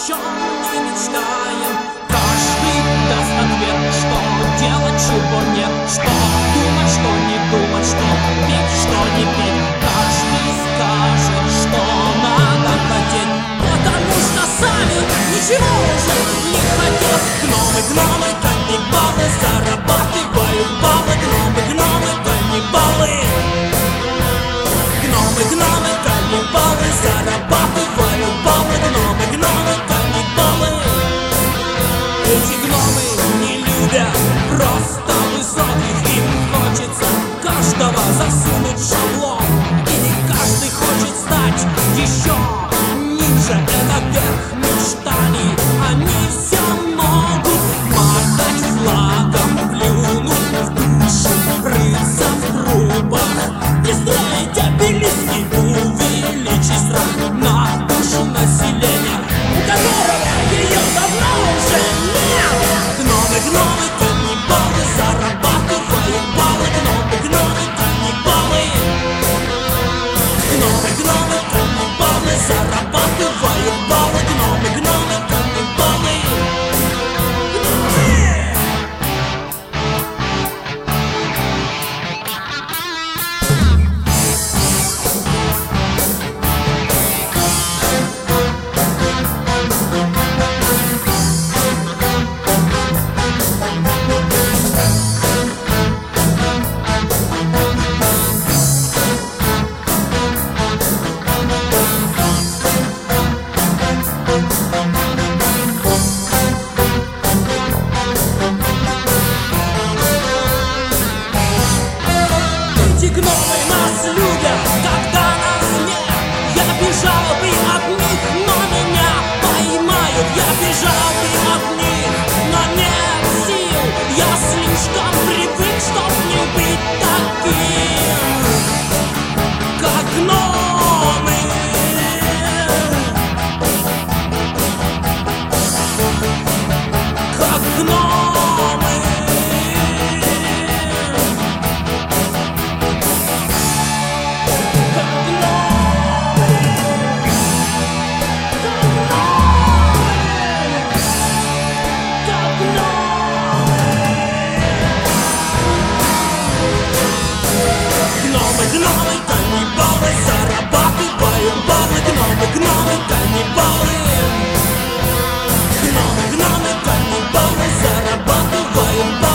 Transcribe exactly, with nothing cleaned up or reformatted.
чем не мечтаем. Каждый даст ответ, что делать, чего нет, что думать, что не думать, что пить, что не пить. Каждый скажет, что надо хотеть, потому что сами ничего уже не хотят. Гномы, гномы, каннибалы зарабатывают баллы. Гномы, гномы, каннибалы. Гномы, гномы, каннибалы зарабатывают баллы. Гномы, гномы, каннибалы. Эти гномы не любят просто высоких. Им хочется каждого засунуть в шаблон. И не каждый хочет стать еще ниже. Это верх мечтаний. Они все могут махать флагом, плюнуть в душу, рыться в трубах и строить обелиски, увеличить страх на душу населения, у которого ее давно уже нет. Гномы, гномы, каннибалы зарабатывают баллы. Гномы, гномы, каннибалы. Гномы, гномы, каннибалы зарабатывают баллы. Гномы, гномы, каннибалы. Эти гномы нас любят, когда нас нет. Я бежал бы от них, но меня поймают. Я бежал бы от них, но нет сил. Я слишком привык, чтоб не быть таким, как гномы. Как гномы. Гномы, каннибалы зарабатывают баллы. Гномы, гномы, каннибалы. Гномы, гномы, каннибалы зарабатывают баллы.